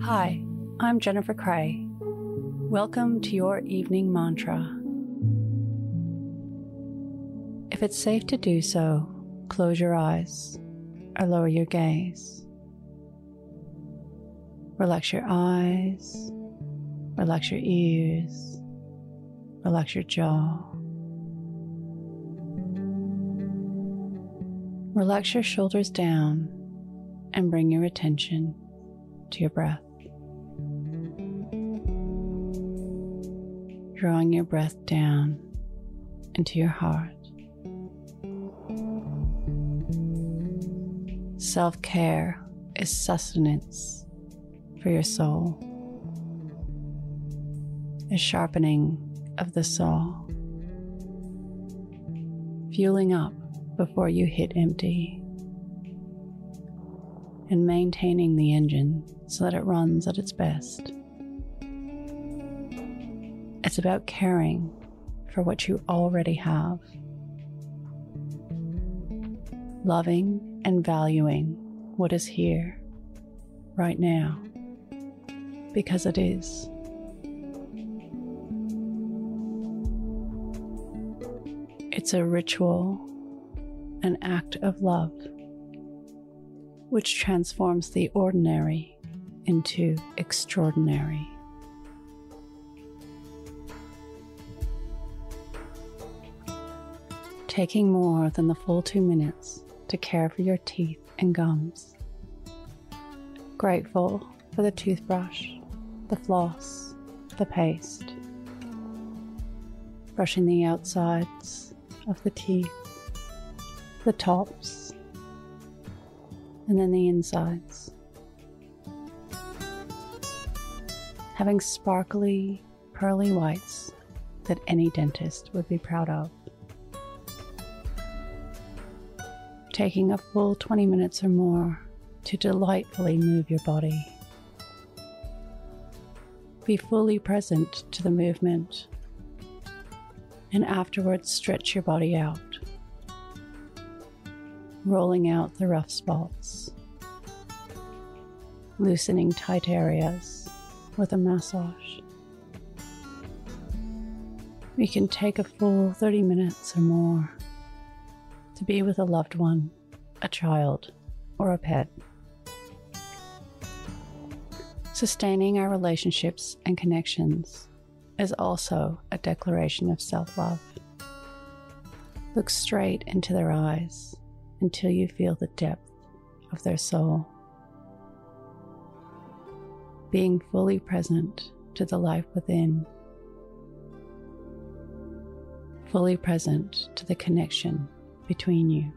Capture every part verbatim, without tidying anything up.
Hi, I'm Jennifer Cray. Welcome to your evening mantra. If it's safe to do so, close your eyes or lower your gaze. Relax your eyes, relax your ears, relax your jaw. Relax your shoulders down and bring your attention to your breath. Drawing your breath down into your heart. Self-care is sustenance for your soul, a sharpening of the saw, fueling up before you hit empty, and maintaining the engine so that it runs at its best. It's about caring for what you already have, loving and valuing what is here, right now, because it is. It's a ritual, an act of love, which transforms the ordinary into extraordinary. Taking more than the full two minutes to care for your teeth and gums. Grateful for the toothbrush, the floss, the paste. Brushing the outsides of the teeth, the tops, and then the insides. Having sparkly, pearly whites that any dentist would be proud of. Taking a full twenty minutes or more to delightfully move your body. Be fully present to the movement, and afterwards stretch your body out, rolling out the rough spots, loosening tight areas with a massage. We can take a full thirty minutes or more to be with a loved one, a child, or a pet. Sustaining our relationships and connections is also a declaration of self-love. Look straight into their eyes until you feel the depth of their soul. Being fully present to the life within. Fully present to the connection between you.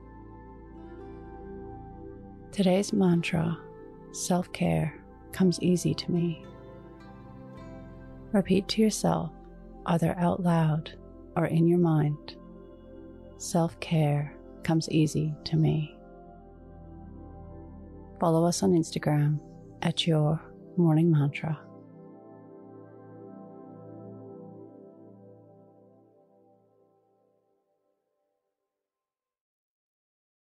Today's mantra, self-care, comes easy to me. Repeat to yourself, either out loud or in your mind, self-care comes easy to me. Follow us on Instagram at Your Morning Mantra.